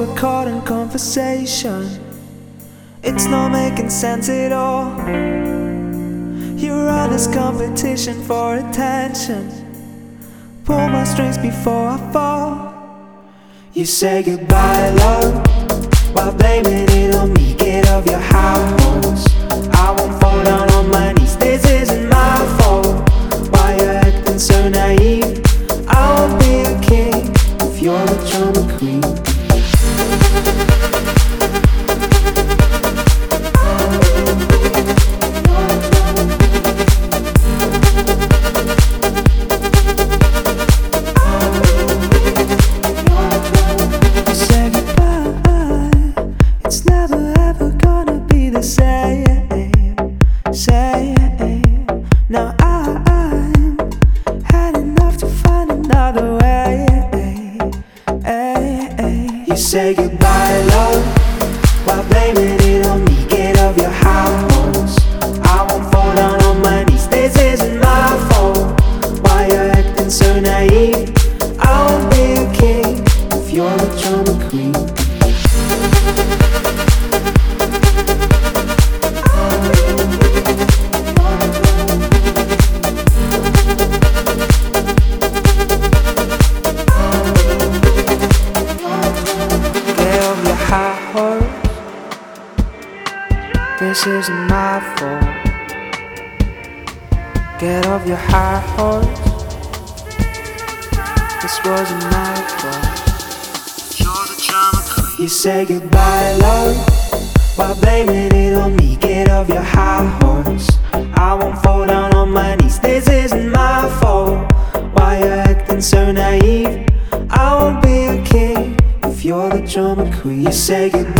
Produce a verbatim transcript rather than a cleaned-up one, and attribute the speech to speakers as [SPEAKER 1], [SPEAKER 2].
[SPEAKER 1] we're caught in conversation. It's not making sense at all. You're on this competition for attention. Pull my strings before I fall. You say goodbye, love, while blaming it on me. Get off your high horse. I won't fall down on my knees. This isn't my fault. Why you acting so naive? I won't be a king if you're the drama queen. Now I, I'm had enough to find another way. You say goodbye, love, while blaming it on me. Get off your high horse. I won't fall down on my knees. This isn't my fault. Why you acting so naive? I won't be a king if you're the drama queen. This isn't my fault. Get off your high horse. This wasn't my fault. You're the drama queen. You say goodbye, love, while blaming it on me. Get off your high horse. I won't fall down on my knees. This isn't my fault. Why you acting so naive? I won't be a king if you're the drama queen. You say goodbye.